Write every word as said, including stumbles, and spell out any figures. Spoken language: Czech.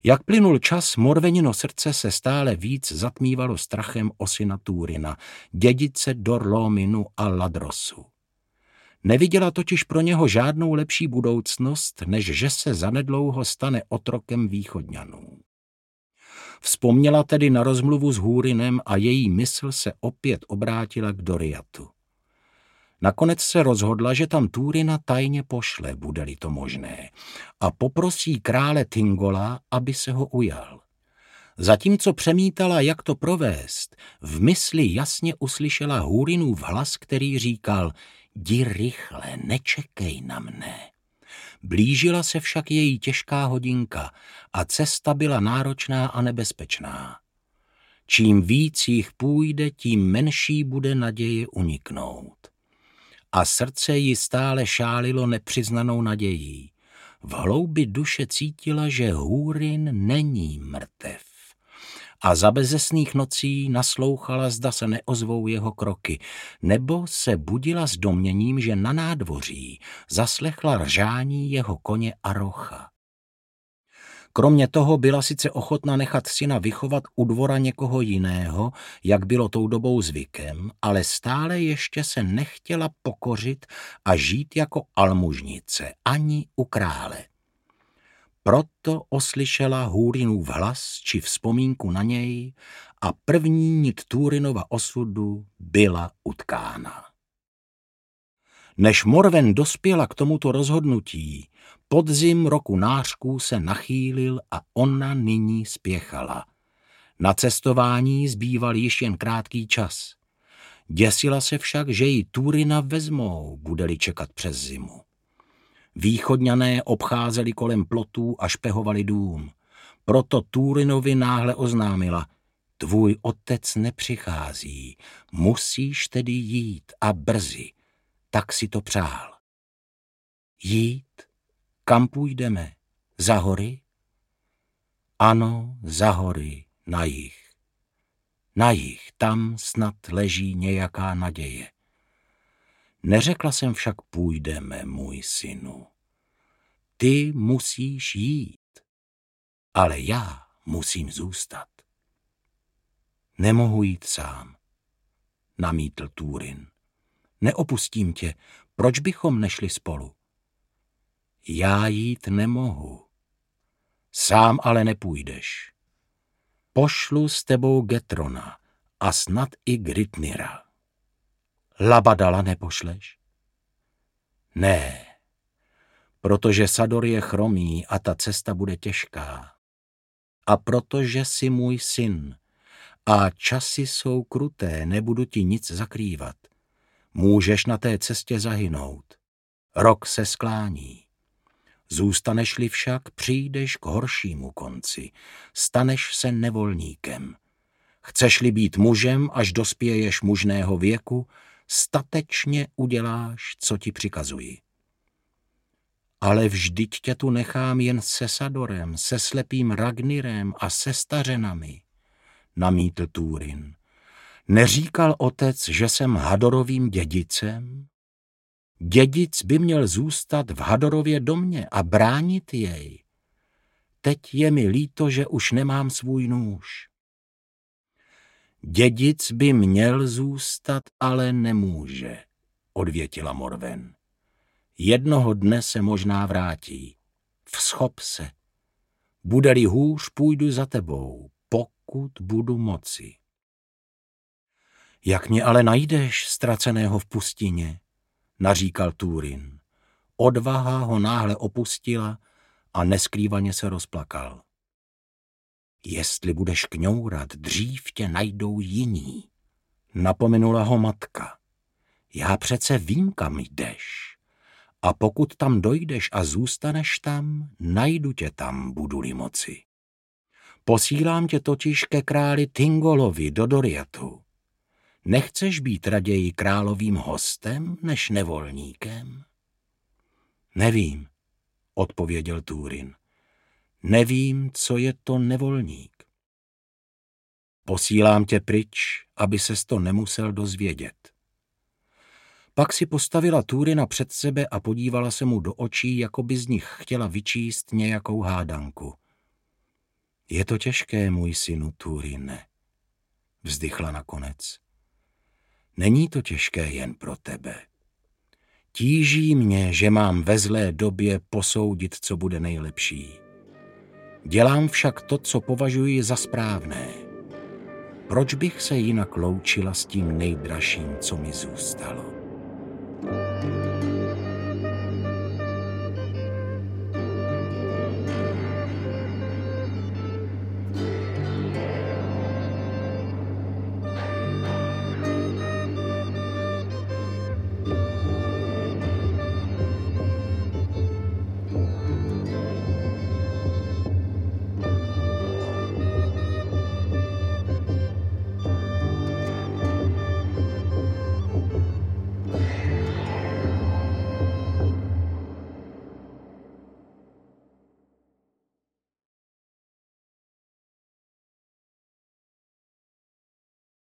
Jak plynul čas, Morvenino srdce se stále víc zatmívalo strachem o syna Túrina, dědice Dorlóminu a Ladrosu. Neviděla totiž pro něho žádnou lepší budoucnost, než že se zanedlouho stane otrokem východňanů. Vzpomněla tedy na rozmluvu s Húrinem a její mysl se opět obrátila k Doriatu. Nakonec se rozhodla, že tam Túrina tajně pošle, bude-li to možné, a poprosí krále Tingola, aby se ho ujal. Zatímco přemítala, jak to provést, v mysli jasně uslyšela Húrinův hlas, který říkal: jdi rychle, nečekej na mne. Blížila se však její těžká hodinka a cesta byla náročná a nebezpečná. Čím víc jich půjde, tím menší bude naděje uniknout. A srdce ji stále šálilo nepřiznanou nadějí. V hloubi duše cítila, že Húrin není mrtev. A za bezesných nocí naslouchala, zda se neozvou jeho kroky, nebo se budila s domněním, že na nádvoří zaslechla ržání jeho koně Arocha. Kromě toho byla sice ochotna nechat syna vychovat u dvora někoho jiného, jak bylo tou dobou zvykem, ale stále ještě se nechtěla pokořit a žít jako almužnice, ani u krále. Proto oslyšela Húrinův hlas či vzpomínku na něj a první nit Túrinova osudu byla utkána. Než Morven dospěla k tomuto rozhodnutí, podzim roku nářků se nachýlil a ona nyní spěchala. Na cestování zbýval již jen krátký čas. Děsila se však, že ji Túrina vezmou, bude-li čekat přes zimu. Východňané obcházeli kolem plotů a špehovali dům. Proto Túrinovi náhle oznámila: tvůj otec nepřichází, musíš tedy jít a brzy. Tak si to přál. Jít? Kam půjdeme? Za hory? Ano, za hory, na jih. Na jih, tam snad leží nějaká naděje. Neřekla jsem však půjdeme, můj synu. Ty musíš jít, ale já musím zůstat. Nemohu jít sám, namítl Túrin. Neopustím tě, proč bychom nešli spolu? Já jít nemohu. Sám ale nepůjdeš. Pošlu s tebou Getrona a snad i Grytnira. Labadala nepošleš? Ne, protože Sador je chromý a ta cesta bude těžká. A protože jsi můj syn a časy jsou kruté, nebudu ti nic zakrývat. Můžeš na té cestě zahynout. Rok se sklání. Zůstaneš-li však, přijdeš k horšímu konci. Staneš se nevolníkem. Chceš-li být mužem, až dospěješ mužného věku, statečně uděláš, co ti přikazuji. Ale vždyť tě tu nechám jen se Sadorem, se slepým Ragnirem a se stařenami, namítl Túrin. Neříkal otec, že jsem Hadorovým dědicem? Dědic by měl zůstat v Hadorově domě a bránit jej. Teď je mi líto, že už nemám svůj nůž. Dědic by měl zůstat, ale nemůže, odvětila Morven. Jednoho dne se možná vrátí. Vzchop se. Bude-li hůř, půjdu za tebou, pokud budu moci. Jak mě ale najdeš, ztraceného v pustině? Naříkal Túrin. Odvaha ho náhle opustila a neskrývaně se rozplakal. Jestli budeš kňourat, dřív tě najdou jiní, napomenula ho matka. Já přece vím, kam jdeš. A pokud tam dojdeš a zůstaneš tam, najdu tě tam, budu-li moci. Posílám tě totiž ke králi Tingolovi do Doriatu. Nechceš být raději královým hostem než nevolníkem? Nevím, odpověděl Túrin. Nevím, co je to nevolník. Posílám tě pryč, aby ses to nemusel dozvědět. Pak si postavila Túrina před sebe a podívala se mu do očí, jako by z nich chtěla vyčíst nějakou hádanku. Je to těžké, můj synu Turine, vzdychla nakonec. Není to těžké jen pro tebe. Tíží mě, že mám ve zlé době posoudit, co bude nejlepší. Dělám však to, co považuji za správné. Proč bych se jinak loučila s tím nejdražším, co mi zůstalo?